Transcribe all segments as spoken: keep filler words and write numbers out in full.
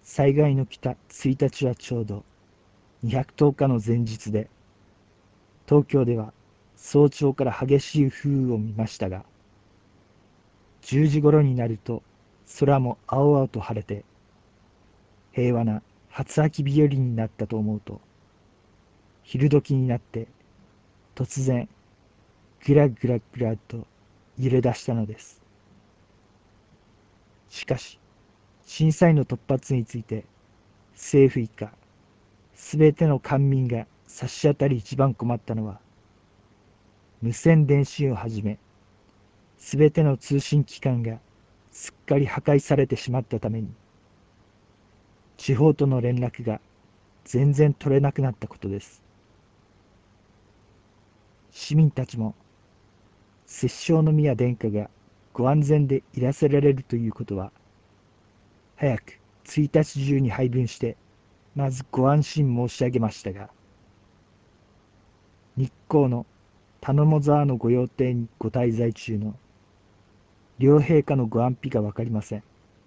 災害の来たついたちはちょうどにひゃくとおかの前日で、東京では早朝から激しい風雨を見ましたが、じゅうじごろになると空も青々と晴れて、平和な初秋日和になったと思うと、昼時になって突然ぐらぐらぐらと揺れ出したのです。しかし、震災の突発について政府以下すべての官民が差し当たり一番困ったのは、無線電信をはじめすべての通信機関がすっかり破壊されてしまったために、地方との連絡が全然取れなくなったことです。市民たちも摂政宮殿下がご安全でいらせられるということは、早くついたち中に配分してまずご安心申し上げましたが、日光の田野沢の御用邸にご滞在中の両陛下のご安否がわかりません。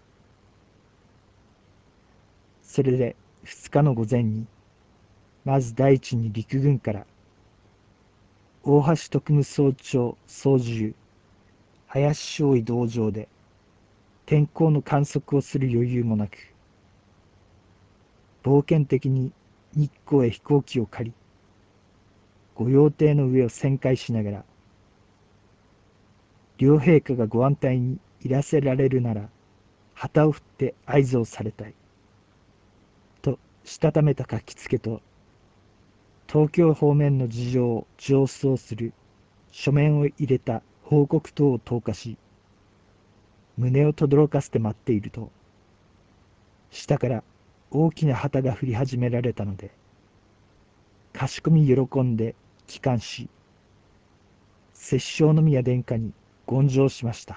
それでふつかの午前に、まず第一に陸軍から大橋徳務総長操縦林少尉道場で天候の観測をする余裕もなく、冒険的に日光へ飛行機を借り、御用邸の上を旋回しながら、両陛下がご安泰にいらせられるなら旗を振って合図をされたいとしたためた書きつけと、東京方面の事情を上奏する書面を入れた報告等を投下し、胸を轟かせて待っていると、下から大きな旗が降り始められたので、かしこみ喜んで帰還し、摂政宮殿下に言上しました。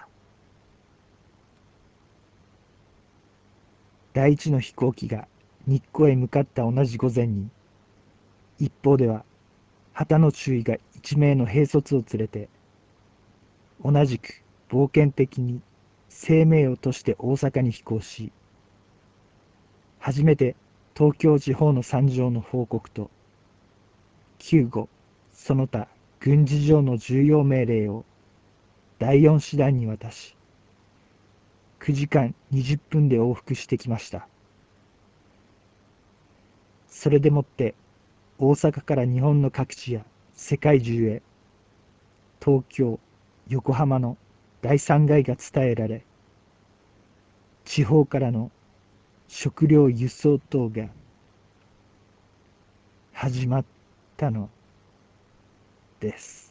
第一の飛行機が日光へ向かった同じ午前に、一方では旗の中尉が一名の兵卒を連れて、同じく冒険的に生命をとして大阪に飛行し、初めて東京地方の惨状の報告と、救護その他軍事上の重要命令をだいよん師団に渡し、くじかんにじゅっぷんで往復してきました。それでもって大阪から日本の各地や世界中へ、東京、横浜の大惨害が伝えられ、地方からの食料輸送等が始まったのです。